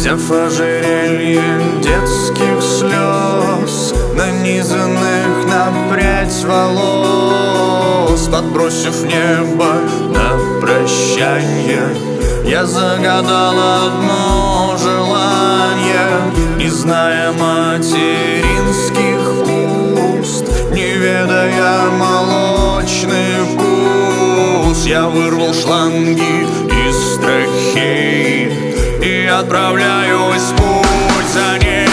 Взяв ожерелье детских слез, нанизанных на прядь волос, подбросив небо на прощанье, я загадал одно желание. Не зная материнских уст, не ведая молочный вкус, я вырвал шланги из трахеи и отправляюсь в путь за нею.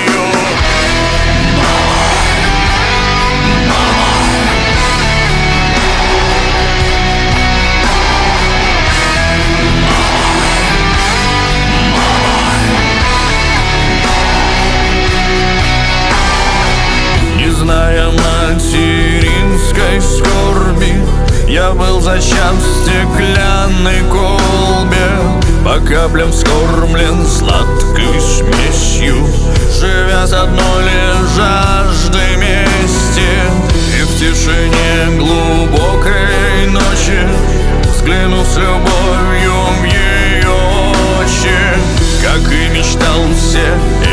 Не зная материнской скорби, я был зачат в стеклянной колбе, по каплям вскормлен сладкой смесью, живя с одной лишь жаждой мести. И в тишине глубокой ночи, взглянув с любовью в ее очи, как и мечтал все